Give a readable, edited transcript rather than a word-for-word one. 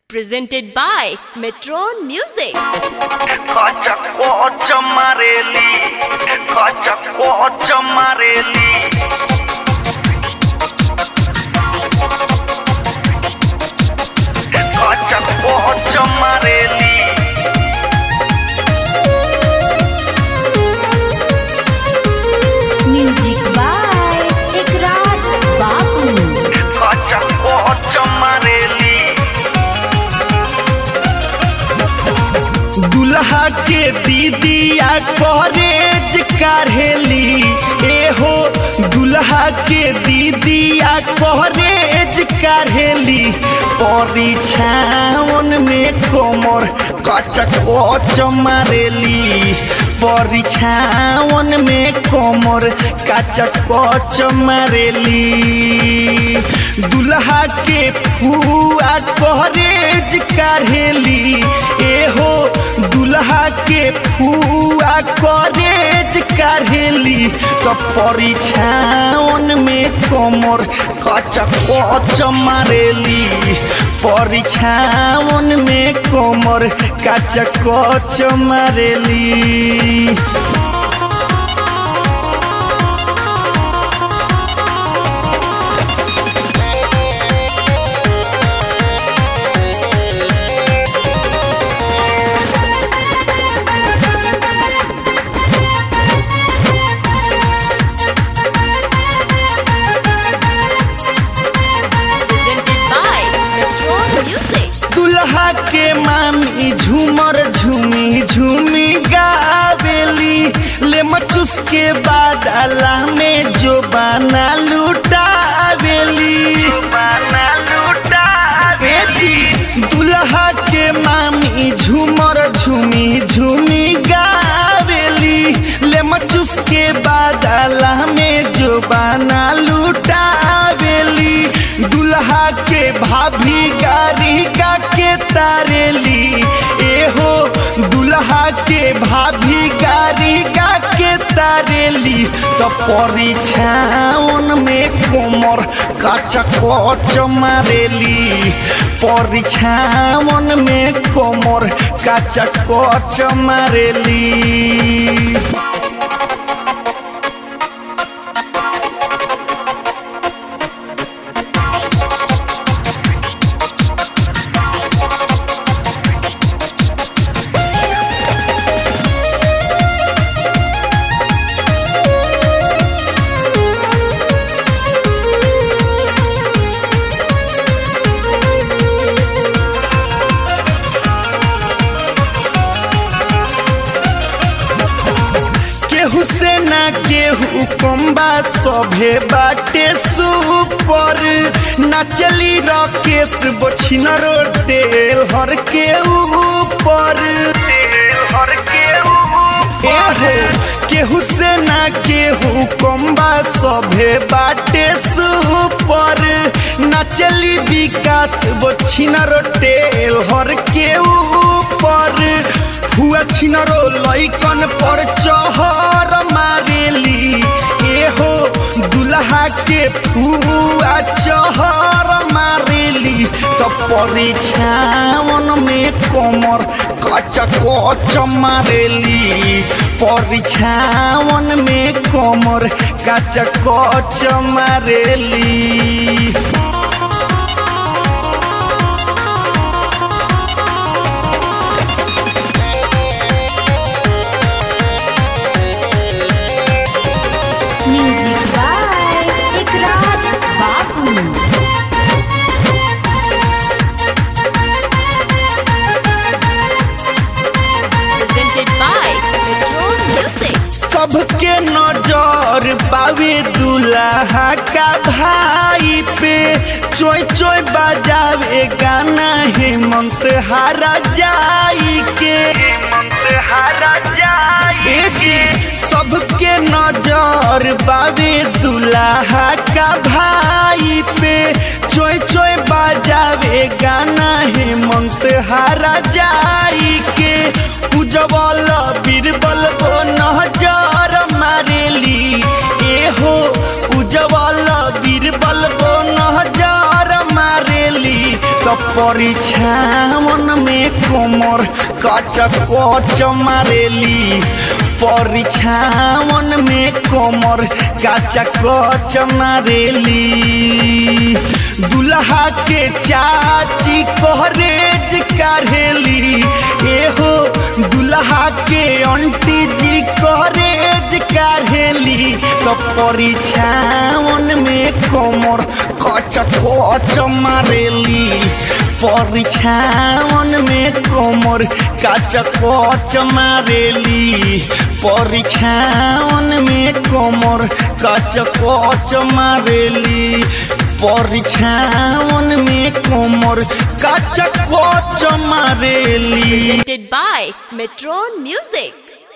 Presented by Metron Music. Kacha mareli, kacha mareli. Kacha mareli. Music by Ikrar Babu. Kacha mareli. दुल्हा के दीदिया college काढ़ेली एहो दुल्हा के दीदिया कॉलेज काढ़ेली परीक्षावन में कोमर कच मारेली परीक्षावन में कोमर कच मारेली दुल्हा के फुआ कॉलेज काढ़ेली एहो दुल्हा के फुआ कॉलेज काढ़ेली तो परीक्षावन में कोमर कच मारेली परीक्षावन में कोमर कच मारेली दुल्हा के मामी झूमर झूमी झूमी गावेली ले मचुस के बादला में जो बाना लुटावेली जी दुल्हा के मामी झूमर झूमी झूमी गावेली ले मचुस के बादला में जो बाना लुटावेली दुल्हा के भाभी गाड़ी गा के तारेली एहो दुल्हा के भाभी गाड़ी गा के तारेली तो परीक्षावन में कोमर कच मारेली परीक्षावन में कोमर कच मारेली केहू से ना केहू कम्बा सभे बाटे सुपर नाचली रकेश बछिनर टेल हर के ऊपर एहो केहू से ना केहू कम्बा सभे बाटे सुपर नाचली विकास बछिनर टेल हर के ऊपर हुआ छिनरो लइकन पर चहर मारेली एहो दुल्हा के फुआ चहर मारेली तो परीक्षावन में कोमर कच मारेली परीक्षावन में कोमर कच मारेली Music by Ikrar Babu. Presented by Metron Music. सबके नजर पावे दुल्हा का भाई पे चोय चोय बजावे गाना हेमंत हारा जाई के सबके नजर बावे दुल्हा का भाई पे चोय चोय बजावे गाना हेमंत हारा जाई के उजवल बीरबल को नजर मारेली एहो उजवल बीरबल को नजर मारेली तो परीक्षावन में कोमर कच कच मारेली परीक्षावन में कोमर कच कच मारेली दुल्हा के चाची कोहरेज काढ़ेली एहो दुल्हा के आंटी जी कोहरेज काढ़ेली तो परीक्षावन में कोमर कच कच मारेली परीक्षावन में कोमर कच कच मारेली परीक्षावन में कोमर कच कच मारेली परीक्षावन में कोमर कच कच मारेली Presented by Metron Music.